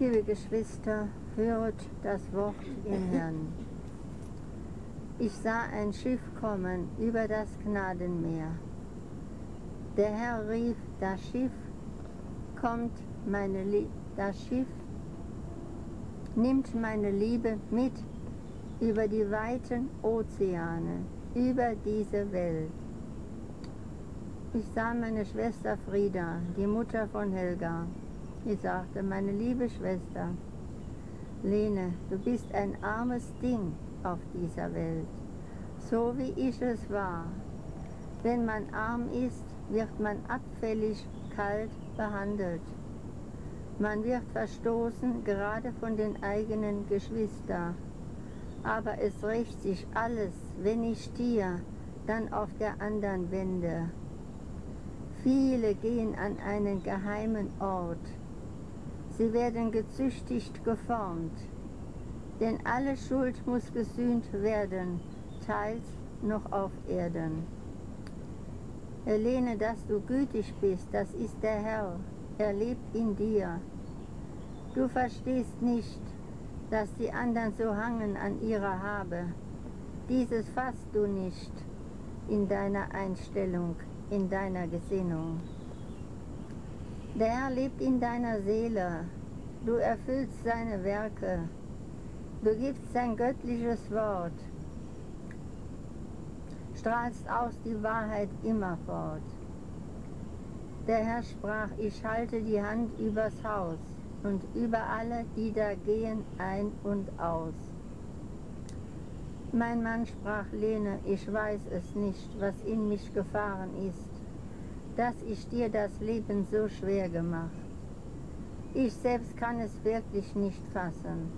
Liebe Geschwister, höret das Wort im Herrn. Ich sah ein Schiff kommen über das Gnadenmeer. Der Herr rief, das Schiff kommt, das Schiff nimmt meine Liebe mit über die weiten Ozeane, über diese Welt. Ich sah meine Schwester Frieda, die Mutter von Helga. Sie sagte, meine liebe Schwester, Lene, du bist ein armes Ding auf dieser Welt, so wie ich es war. Wenn man arm ist, wird man abfällig, kalt behandelt. Man wird verstoßen, gerade von den eigenen Geschwistern. Aber es rächt sich alles, wenn ich dir dann auf der anderen wende. Viele gehen an einen geheimen Ort. Sie werden gezüchtigt geformt, denn alle Schuld muss gesühnt werden, teils noch auf Erden. Helene, dass du gütig bist, das ist der Herr, er lebt in dir. Du verstehst nicht, dass die anderen so hangen an ihrer Habe. Dieses fasst du nicht in deiner Einstellung, in deiner Gesinnung. Der Herr lebt in deiner Seele, du erfüllst seine Werke, du gibst sein göttliches Wort, strahlst aus die Wahrheit immerfort. Der Herr sprach, ich halte die Hand übers Haus und über alle, die da gehen, ein und aus. Mein Mann sprach, Lene, ich weiß es nicht, was in mich gefahren ist, dass ich dir das Leben so schwer gemacht. Ich selbst kann es wirklich nicht fassen.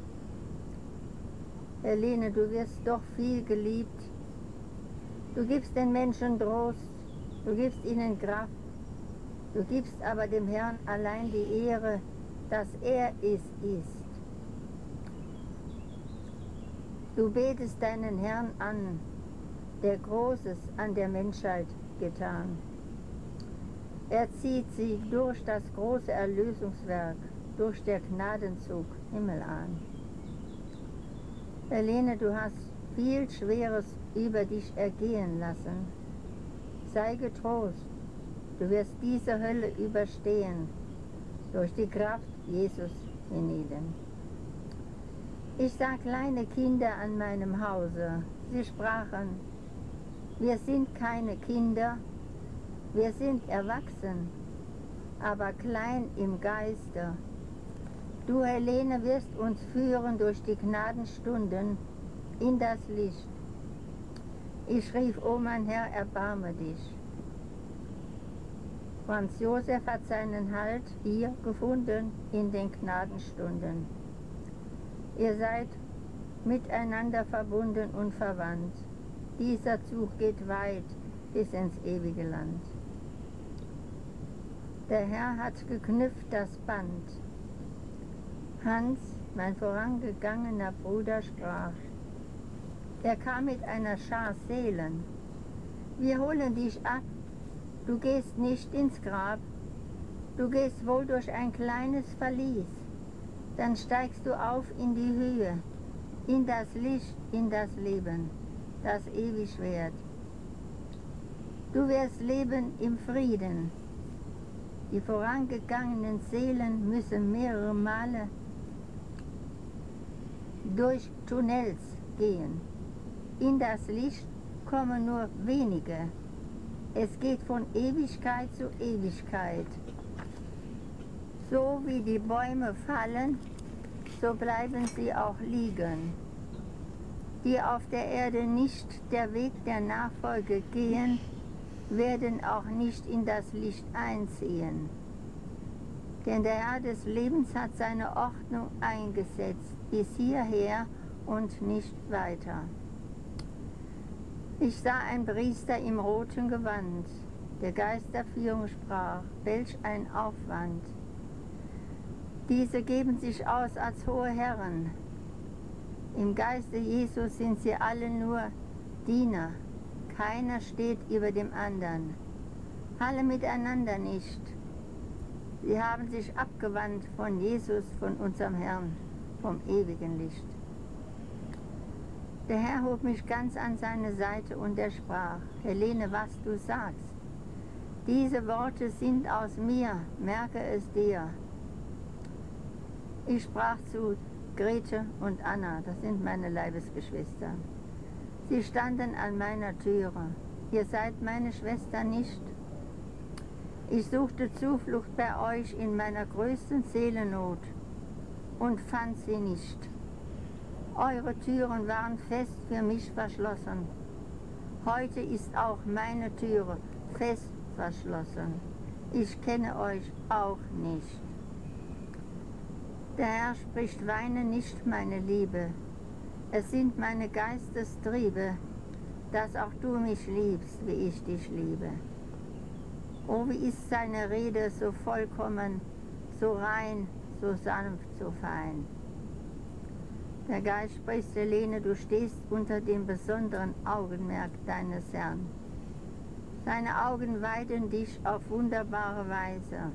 Helene, du wirst doch viel geliebt. Du gibst den Menschen Trost, du gibst ihnen Kraft, du gibst aber dem Herrn allein die Ehre, dass er es ist. Du betest deinen Herrn an, der Großes an der Menschheit getan. Er zieht sie durch das große Erlösungswerk, durch der Gnadenzug Himmel an. Helene, du hast viel Schweres über dich ergehen lassen. Sei getrost, du wirst diese Hölle überstehen, durch die Kraft Jesus hienieden. Ich sah kleine Kinder an meinem Hause. Sie sprachen, wir sind keine Kinder, wir sind erwachsen, aber klein im Geiste. Du, Helene, wirst uns führen durch die Gnadenstunden in das Licht. Ich rief, oh mein Herr, erbarme dich. Franz Josef hat seinen Halt hier gefunden in den Gnadenstunden. Ihr seid miteinander verbunden und verwandt. Dieser Zug geht weit bis ins ewige Land. Der Herr hat geknüpft das Band. Hans, mein vorangegangener Bruder, sprach, er kam mit einer Schar Seelen. Wir holen dich ab, du gehst nicht ins Grab, du gehst wohl durch ein kleines Verlies, dann steigst du auf in die Höhe, in das Licht, in das Leben, das ewig währt. Du wirst leben im Frieden. Die vorangegangenen Seelen müssen mehrere Male durch Tunnels gehen. In das Licht kommen nur wenige. Es geht von Ewigkeit zu Ewigkeit. So wie die Bäume fallen, so bleiben sie auch liegen. Die auf der Erde nicht der Weg der Nachfolge gehen, werden auch nicht in das Licht einziehen. Denn der Herr des Lebens hat seine Ordnung eingesetzt, bis hierher und nicht weiter. Ich sah einen Priester im roten Gewand. Der Geist der Führung sprach, welch ein Aufwand. Diese geben sich aus als hohe Herren. Im Geiste Jesus sind sie alle nur Diener. Keiner steht über dem anderen. Alle miteinander nicht. Sie haben sich abgewandt von Jesus, von unserem Herrn, vom ewigen Licht. Der Herr hob mich ganz an seine Seite und er sprach: Helene, was du sagst, diese Worte sind aus mir, merke es dir. Ich sprach zu Grete und Anna, das sind meine Leibesgeschwister. Sie standen an meiner Türe. Ihr seid meine Schwester nicht. Ich suchte Zuflucht bei euch in meiner größten Seelennot und fand sie nicht. Eure Türen waren fest für mich verschlossen. Heute ist auch meine Türe fest verschlossen. Ich kenne euch auch nicht. Der Herr spricht: Weine nicht, meine Liebe. Es sind meine Geistestriebe, dass auch du mich liebst, wie ich dich liebe. Oh, wie ist seine Rede so vollkommen, so rein, so sanft, so fein. Der Geist spricht: Helene, du stehst unter dem besonderen Augenmerk deines Herrn. Seine Augen weiden dich auf wunderbare Weise.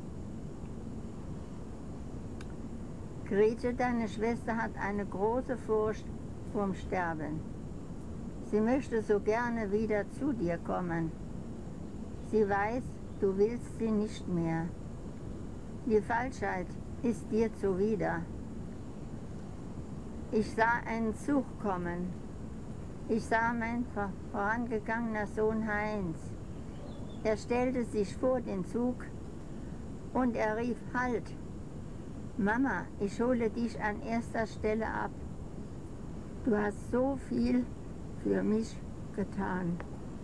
Grete, deine Schwester, hat eine große Furcht vorm Sterben. Sie möchte so gerne wieder zu dir kommen. Sie weiß, du willst sie nicht mehr. Die Falschheit ist dir zuwider. Ich sah einen Zug kommen. Ich sah mein vorangegangener Sohn Heinz. Er stellte sich vor den Zug und er rief: Halt! Mama, ich hole dich an erster Stelle ab. Du hast so viel für mich getan.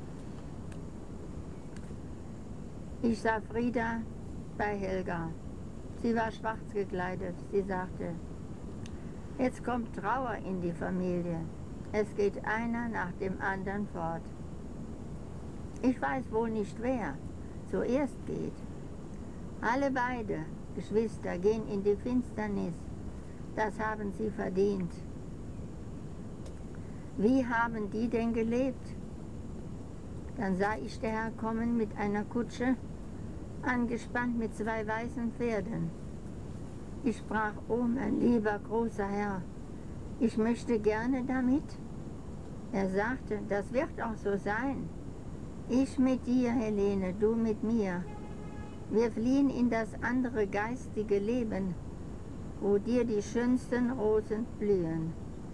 Ich sah Frieda bei Helga. Sie war schwarz gekleidet. Sie sagte: Jetzt kommt Trauer in die Familie. Es geht einer nach dem anderen fort. Ich weiß wohl nicht, wer zuerst geht. Alle beide Geschwister gehen in die Finsternis. Das haben sie verdient. Wie haben die denn gelebt? Dann sah ich der Herr kommen mit einer Kutsche, angespannt mit 2 weißen Pferden. Ich sprach: Oh, mein lieber großer Herr, ich möchte gerne damit. Er sagte: Das wird auch so sein. Ich mit dir, Helene, du mit mir. Wir fliehen in das andere geistige Leben, wo dir die schönsten Rosen blühen.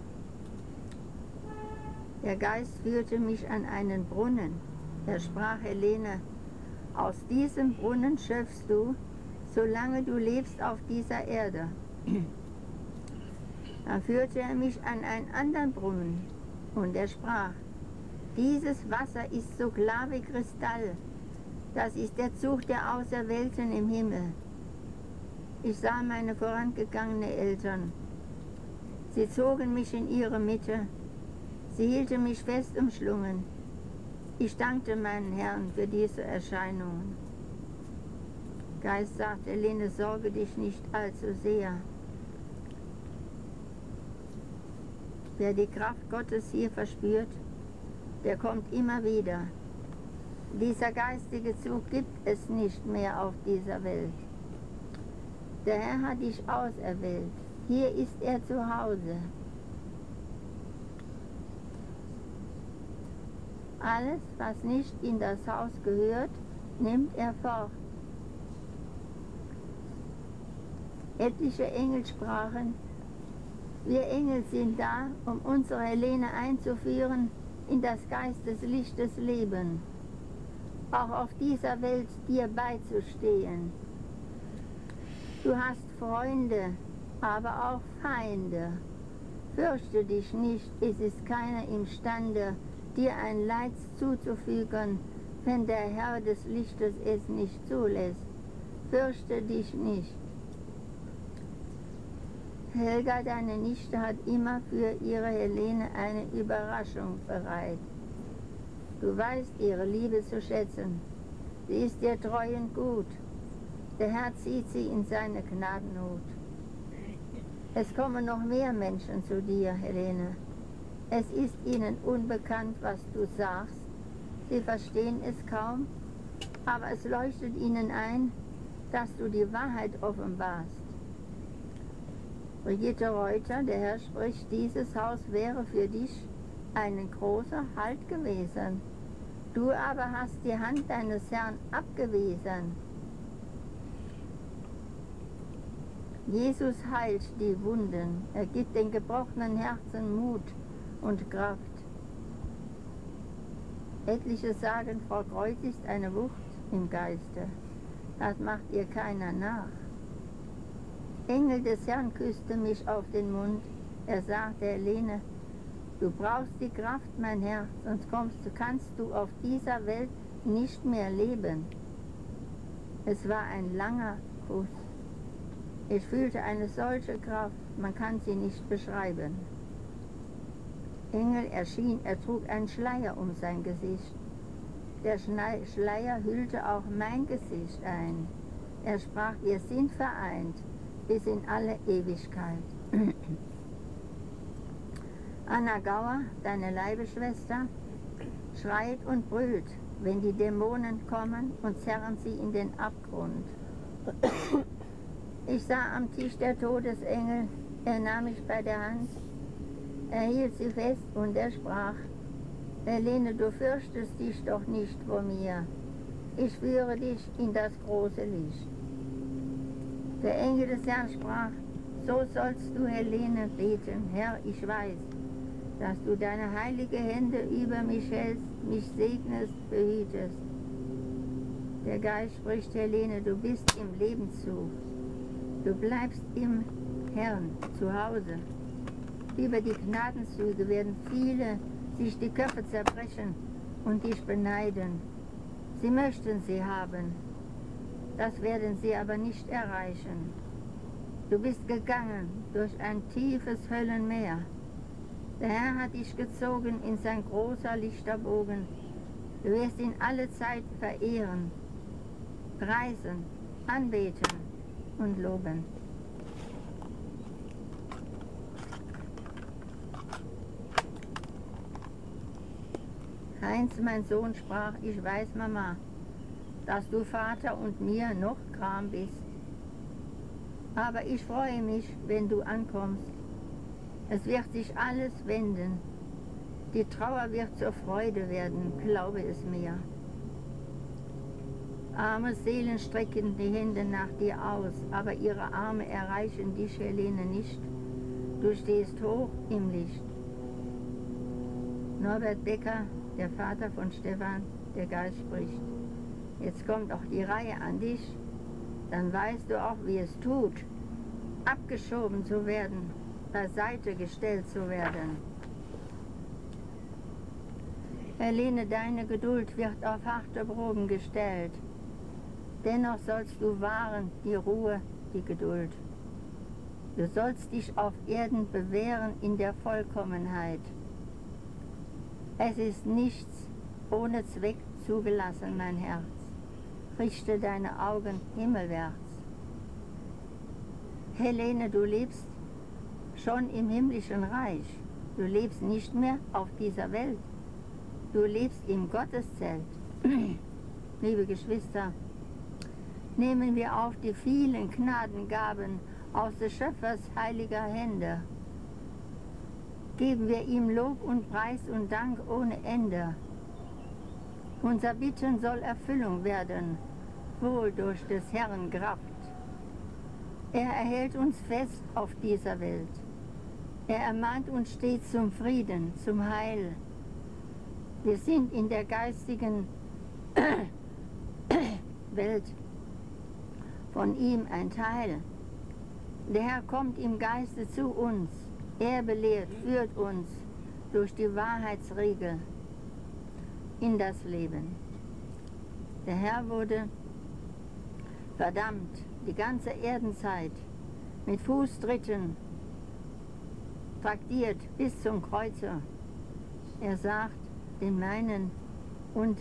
Der Geist führte mich an einen Brunnen. Er sprach: Helene, aus diesem Brunnen schöpfst du, solange du lebst auf dieser Erde. Dann führte er mich an einen anderen Brunnen und er sprach: Dieses Wasser ist so klar wie Kristall. Das ist der Zug der Auserwählten im Himmel. Ich sah meine vorangegangenen Eltern. Sie zogen mich in ihre Mitte. Sie hielten mich fest umschlungen. Ich dankte meinen Herrn für diese Erscheinungen. Geist sagte: Helene, sorge dich nicht allzu sehr. Wer die Kraft Gottes hier verspürt, der kommt immer wieder. Dieser geistige Zug gibt es nicht mehr auf dieser Welt. Der Herr hat dich auserwählt. Hier ist er zu Hause. Alles, was nicht in das Haus gehört, nimmt er fort. Etliche Engel sprachen: Wir Engel sind da, um unsere Helene einzuführen in das Geisteslicht des Lebens, auch auf dieser Welt dir beizustehen. Du hast Freunde, aber auch Feinde. Fürchte dich nicht, es ist keiner imstande, dir ein Leid zuzufügen, wenn der Herr des Lichtes es nicht zulässt. Fürchte dich nicht. Helga, deine Nichte, hat immer für ihre Helene eine Überraschung bereit. Du weißt ihre Liebe zu schätzen. Sie ist dir treu und gut. Der Herr zieht sie in seine Gnadenhut. Es kommen noch mehr Menschen zu dir, Helene. Es ist ihnen unbekannt, was du sagst. Sie verstehen es kaum, aber es leuchtet ihnen ein, dass du die Wahrheit offenbarst. Brigitte Reuter, der Herr spricht, dieses Haus wäre für dich ein großer Halt gewesen. Du aber hast die Hand deines Herrn abgewiesen. Jesus heilt die Wunden. Er gibt den gebrochenen Herzen Mut und Kraft. Etliche sagen, Frau Kreuz ist eine Wucht im Geiste. Das macht ihr keiner nach. Engel des Herrn küsste mich auf den Mund. Er sagte, Helene, du brauchst die Kraft, mein Herz, sonst kannst du auf dieser Welt nicht mehr leben. Es war ein langer Kuss. Ich fühlte eine solche Kraft, man kann sie nicht beschreiben. Engel erschien, er trug einen Schleier um sein Gesicht. Der Schleier hüllte auch mein Gesicht ein. Er sprach, wir sind vereint bis in alle Ewigkeit. Anna Gauer, deine Leibesschwester, schreit und brüllt, wenn die Dämonen kommen und zerren sie in den Abgrund. Ich sah am Tisch der Todesengel, er nahm mich bei der Hand, er hielt sie fest und er sprach, Helene, du fürchtest dich doch nicht vor mir, ich führe dich in das große Licht. Der Engel des Herrn sprach, so sollst du, Helene, beten, Herr, ich weiß, dass du deine heilige Hände über mich hältst, mich segnest, behütest. Der Geist spricht, Helene, du bist im Lebenszug. Du bleibst im Herrn zu Hause. Über die Gnadenzüge werden viele sich die Köpfe zerbrechen und dich beneiden. Sie möchten sie haben, das werden sie aber nicht erreichen. Du bist gegangen durch ein tiefes Höllenmeer. Der Herr hat dich gezogen in sein großer Lichterbogen. Du wirst ihn alle Zeit verehren, preisen, anbeten und loben. Heinz, mein Sohn, sprach, ich weiß, Mama, dass du Vater und mir noch Gram bist. Aber ich freue mich, wenn du ankommst. Es wird sich alles wenden. Die Trauer wird zur Freude werden, glaube es mir. Arme Seelen strecken die Hände nach dir aus, aber ihre Arme erreichen dich, Helene, nicht. Du stehst hoch im Licht. Norbert Becker, der Vater von Stefan, der Geist spricht. Jetzt kommt auch die Reihe an dich, dann weißt du auch, wie es tut, abgeschoben zu werden, beiseite gestellt zu werden. Helene, deine Geduld wird auf harte Proben gestellt. Dennoch sollst du wahren die Ruhe, die Geduld. Du sollst dich auf Erden bewähren in der Vollkommenheit. Es ist nichts ohne Zweck zugelassen, mein Herz. Richte deine Augen himmelwärts. Helene, du lebst schon im himmlischen Reich. Du lebst nicht mehr auf dieser Welt. Du lebst im Gotteszelt. Liebe Geschwister, nehmen wir auf die vielen Gnadengaben aus des Schöpfers heiliger Hände. Geben wir ihm Lob und Preis und Dank ohne Ende. Unser Bitten soll Erfüllung werden, wohl durch des Herrn Kraft. Er erhält uns fest auf dieser Welt. Er ermahnt uns stets zum Frieden, zum Heil. Wir sind in der geistigen Welt von ihm ein Teil. Der Herr kommt im Geiste zu uns. Er belehrt, führt uns durch die Wahrheitsregel in das Leben. Der Herr wurde verdammt die ganze Erdenzeit mit Fußtritten traktiert bis zum Kreuze. Er sagt, den meinen und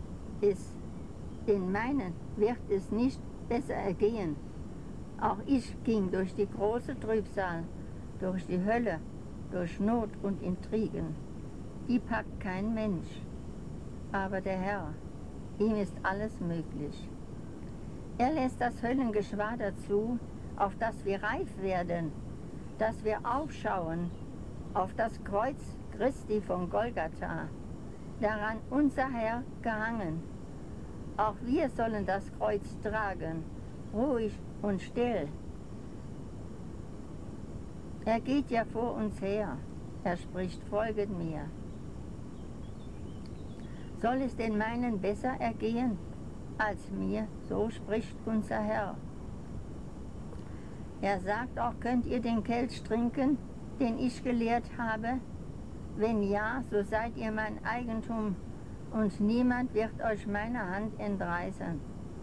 den meinen wird es nicht besser ergehen. Auch ich ging durch die große Trübsal, durch die Hölle, durch Not und Intrigen. Die packt kein Mensch, aber der Herr, ihm ist alles möglich. Er lässt das Höllengeschwader zu, auf das wir reif werden, dass wir aufschauen auf das Kreuz Christi von Golgatha, daran unser Herr gehangen. Auch wir sollen das Kreuz tragen, ruhig und still. Er geht ja vor uns her. Er spricht, folget mir. Soll es den meinen besser ergehen als mir? So spricht unser Herr. Er sagt auch, könnt ihr den Kelch trinken, den ich gelehrt habe? Wenn ja, so seid ihr mein Eigentum und niemand wird euch meiner Hand entreißen.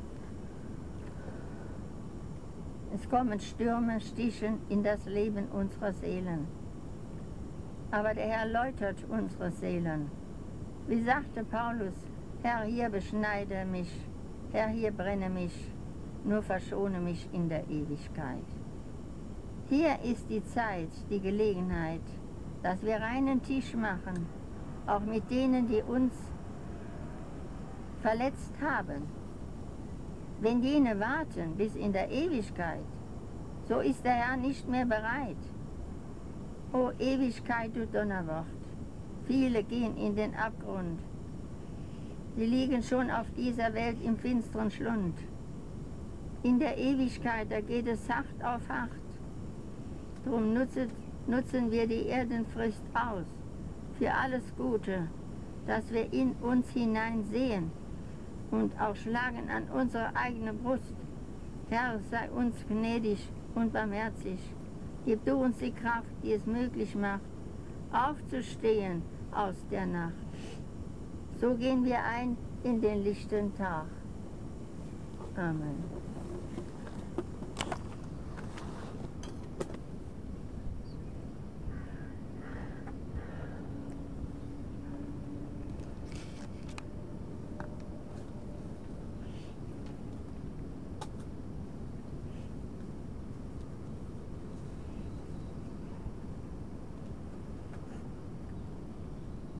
Es kommen Stürme, Stichen in das Leben unserer Seelen. Aber der Herr läutert unsere Seelen. Wie sagte Paulus, Herr, hier beschneide mich, Herr, hier brenne mich, nur verschone mich in der Ewigkeit. Hier ist die Zeit, die Gelegenheit, dass wir reinen Tisch machen, auch mit denen, die uns verletzt haben. Wenn jene warten bis in der Ewigkeit, so ist der Herr nicht mehr bereit. O Ewigkeit, du Donnerwort, viele gehen in den Abgrund. Sie liegen schon auf dieser Welt im finsteren Schlund. In der Ewigkeit, da geht es hart auf hart. Drum nutzen wir die Erdenfrist aus für alles Gute, dass wir in uns hineinsehen und auch schlagen an unsere eigene Brust. Herr, sei uns gnädig und barmherzig. Gib du uns die Kraft, die es möglich macht, aufzustehen aus der Nacht. So gehen wir ein in den lichten Tag. Amen.